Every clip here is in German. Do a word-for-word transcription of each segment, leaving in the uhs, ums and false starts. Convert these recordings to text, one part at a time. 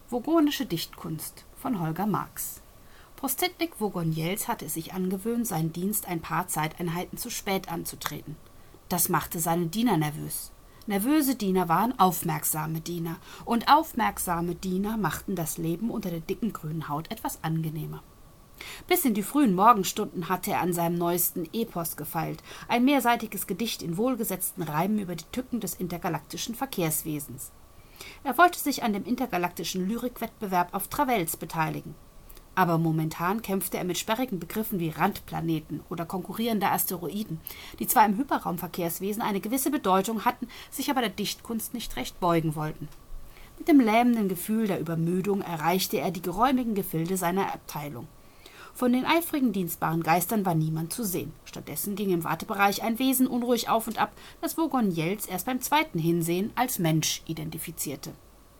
Vogonische Dichtkunst von Holger Marx. Prostetnik Vogon-Jeltz hatte es sich angewöhnt, seinen Dienst ein paar Zeiteinheiten zu spät anzutreten. Das machte seine Diener nervös. Nervöse Diener waren aufmerksame Diener, und aufmerksame Diener machten das Leben unter der dicken grünen Haut etwas angenehmer. Bis in die frühen Morgenstunden hatte er an seinem neuesten Epos gefeilt, ein mehrseitiges Gedicht in wohlgesetzten Reimen über die Tücken des intergalaktischen Verkehrswesens. Er wollte sich an dem intergalaktischen Lyrikwettbewerb auf Travels beteiligen. Aber momentan kämpfte er mit sperrigen Begriffen wie Randplaneten oder konkurrierende Asteroiden, die zwar im Hyperraumverkehrswesen eine gewisse Bedeutung hatten, sich aber der Dichtkunst nicht recht beugen wollten. Mit dem lähmenden Gefühl der Übermüdung erreichte er die geräumigen Gefilde seiner Abteilung. Von den eifrigen, dienstbaren Geistern war niemand zu sehen. Stattdessen ging im Wartebereich ein Wesen unruhig auf und ab, das Vogon-Jeltz erst beim zweiten Hinsehen als Mensch identifizierte.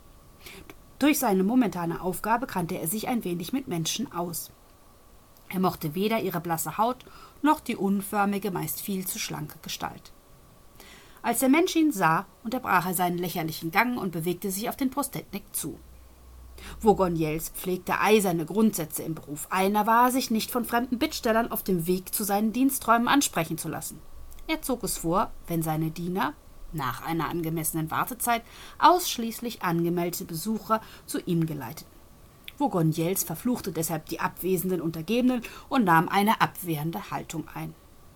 Durch seine momentane Aufgabe kannte er sich ein wenig mit Menschen aus. Er mochte weder ihre blasse Haut noch die unförmige, meist viel zu schlanke Gestalt. Als der Mensch ihn sah, unterbrach er seinen lächerlichen Gang und bewegte sich auf den Prostetnik zu. Vogon-Jeltz pflegte eiserne Grundsätze im Beruf. Einer war, sich nicht von fremden Bittstellern auf dem Weg zu seinen Diensträumen ansprechen zu lassen. Er zog es vor, wenn seine Diener, nach einer angemessenen Wartezeit, ausschließlich angemeldete Besucher zu ihm geleiteten. Vogon-Jeltz verfluchte deshalb die abwesenden Untergebenen und nahm eine abwehrende Haltung ein.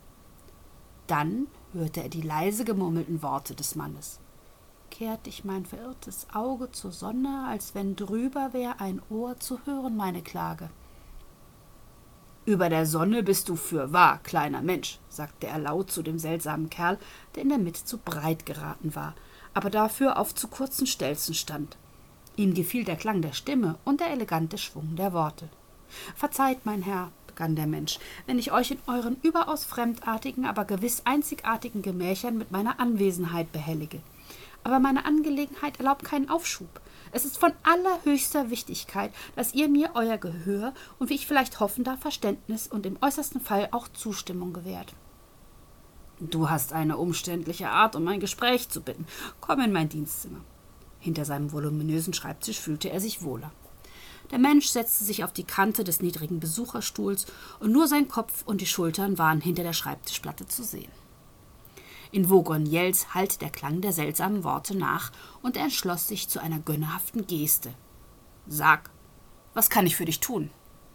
Dann hörte er die leise gemurmelten Worte des Mannes. Kehrt ich mein verirrtes Auge zur Sonne, als wenn drüber wär ein Ohr zu hören meine Klage. »Über der Sonne bist du fürwahr, kleiner Mensch«, sagte er laut zu dem seltsamen Kerl, der in der Mitte zu breit geraten war, aber dafür auf zu kurzen Stelzen stand. Ihm gefiel der Klang der Stimme und der elegante Schwung der Worte. »Verzeiht, mein Herr«, begann der Mensch, »wenn ich euch in euren überaus fremdartigen, aber gewiss einzigartigen Gemächern mit meiner Anwesenheit behellige. Aber meine Angelegenheit erlaubt keinen Aufschub. Es ist von allerhöchster Wichtigkeit, dass ihr mir euer Gehör und, wie ich vielleicht hoffen darf, Verständnis und im äußersten Fall auch Zustimmung gewährt.« »Du hast eine umständliche Art, um ein Gespräch zu bitten. Komm in mein Dienstzimmer.« Hinter seinem voluminösen Schreibtisch fühlte er sich wohler. Der Mensch setzte sich auf die Kante des niedrigen Besucherstuhls, und nur sein Kopf und die Schultern waren hinter der Schreibtischplatte zu sehen. In Vogon-Jeltz hallte der Klang der seltsamen Worte nach, und er entschloss sich zu einer gönnerhaften Geste. »Sag, was kann ich für dich tun?«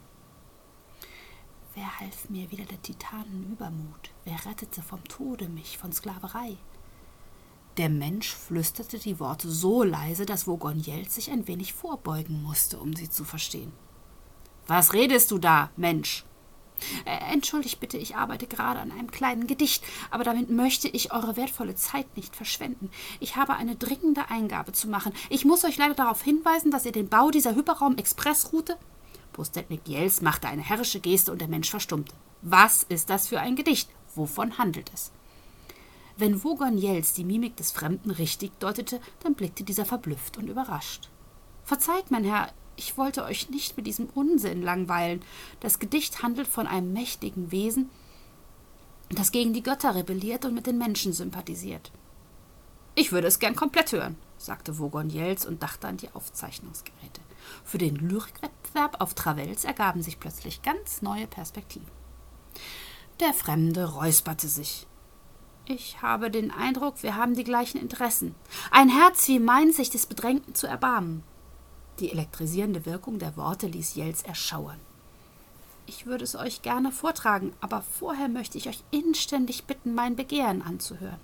»Wer half mir wieder der Titanen Übermut? Wer rettete vom Tode mich, von Sklaverei?« Der Mensch flüsterte die Worte so leise, dass Vogon-Jeltz sich ein wenig vorbeugen musste, um sie zu verstehen. »Was redest du da, Mensch?« Äh, »Entschuldigt bitte, ich arbeite gerade an einem kleinen Gedicht, aber damit möchte ich eure wertvolle Zeit nicht verschwenden. Ich habe eine dringende Eingabe zu machen. Ich muss euch leider darauf hinweisen, dass ihr den Bau dieser Hyperraum-Expressroute…« Prostetnik Jeltz machte eine herrische Geste und der Mensch verstummte. »Was ist das für ein Gedicht? Wovon handelt es?« Wenn Vogon-Jeltz die Mimik des Fremden richtig deutete, dann blickte dieser verblüfft und überrascht. »Verzeiht, mein Herr, ich wollte euch nicht mit diesem Unsinn langweilen. Das Gedicht handelt von einem mächtigen Wesen, das gegen die Götter rebelliert und mit den Menschen sympathisiert.« »Ich würde es gern komplett hören«, sagte Vogon-Jeltz und dachte an die Aufzeichnungsgeräte. Für den Lyrikwettbewerb auf Travels ergaben sich plötzlich ganz neue Perspektiven. Der Fremde räusperte sich. »Ich habe den Eindruck, wir haben die gleichen Interessen. Ein Herz wie mein, sich des Bedrängten zu erbarmen.« Die elektrisierende Wirkung der Worte ließ Jeltz erschauern. »Ich würde es euch gerne vortragen, aber vorher möchte ich euch inständig bitten, mein Begehren anzuhören.«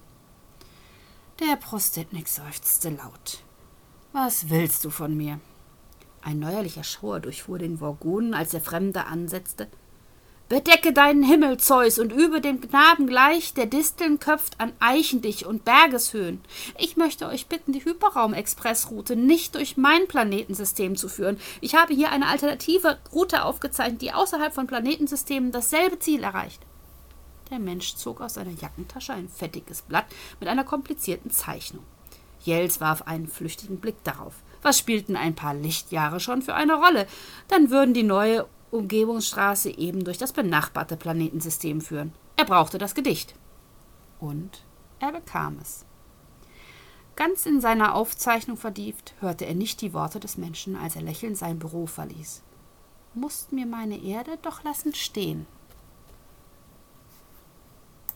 Der Prostetnik seufzte laut. »Was willst du von mir?« Ein neuerlicher Schauer durchfuhr den Vogonen, als der Fremde ansetzte. »Bedecke deinen Himmel, Zeus, und übe dem Knaben gleich, der Disteln köpft an Eichendich und Bergeshöhen. Ich möchte euch bitten, die Hyperraum-Expressroute nicht durch mein Planetensystem zu führen. Ich habe hier eine alternative Route aufgezeichnet, die außerhalb von Planetensystemen dasselbe Ziel erreicht.« Der Mensch zog aus seiner Jackentasche ein fettiges Blatt mit einer komplizierten Zeichnung. Jeltz warf einen flüchtigen Blick darauf. Was spielten ein paar Lichtjahre schon für eine Rolle? Dann würden die neue Umgebungsstraße eben durch das benachbarte Planetensystem führen. Er brauchte das Gedicht. Und er bekam es. Ganz in seiner Aufzeichnung vertieft, hörte er nicht die Worte des Menschen, als er lächelnd sein Büro verließ. »Mußt mir meine Erde doch lassen stehen«,